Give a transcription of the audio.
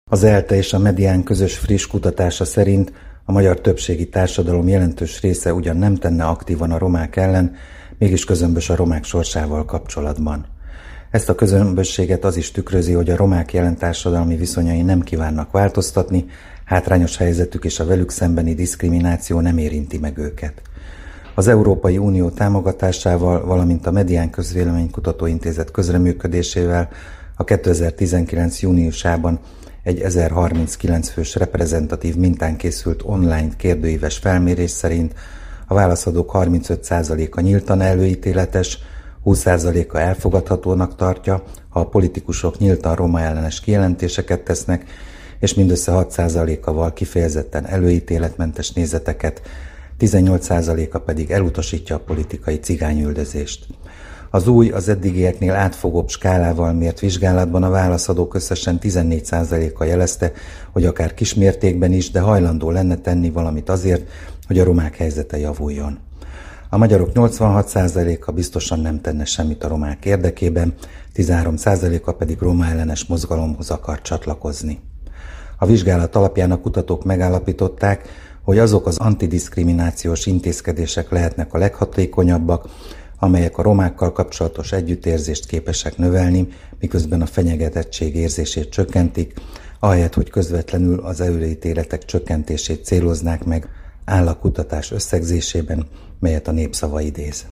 Az ELTE és a Medián közös friss kutatása szerint a magyar többségi társadalom jelentős része ugyan nem tenne aktívan a romák ellen, mégis közömbös a romák sorsával kapcsolatban. Ezt a közömbösséget az is tükrözi, hogy a romák jelen társadalmi viszonyai nem kívánnak változtatni, hátrányos helyzetük és a velük szembeni diszkrimináció nem érinti meg őket. Az Európai Unió támogatásával, valamint a Medián Közvéleménykutató Intézet közreműködésével a 2019. júniusában egy 1039 fős reprezentatív mintán készült online kérdőíves felmérés szerint a válaszadók 35%-a nyíltan előítéletes, 20%-a elfogadhatónak tartja, ha a politikusok nyíltan roma ellenes kijelentéseket tesznek, és mindössze 6%-a val kifejezetten előítéletmentes nézeteket, 18%-a pedig elutasítja a politikai cigányüldözést. Az új, az eddigieknél átfogóbb skálával mért vizsgálatban a válaszadók összesen 14%-a jelezte, hogy akár kismértékben is, de hajlandó lenne tenni valamit azért, hogy a romák helyzete javuljon. A magyarok 86%-a biztosan nem tenne semmit a romák érdekében, 13%-a pedig roma ellenes mozgalomhoz akar csatlakozni. A vizsgálat alapján a kutatók megállapították, hogy azok az antidiszkriminációs intézkedések lehetnek a leghatékonyabbak, amelyek a romákkal kapcsolatos együttérzést képesek növelni, miközben a fenyegetettség érzését csökkentik, ahelyett, hogy közvetlenül az előítéletek csökkentését céloznák meg, áll a kutatás összegzésében, melyet a Népszava idéz.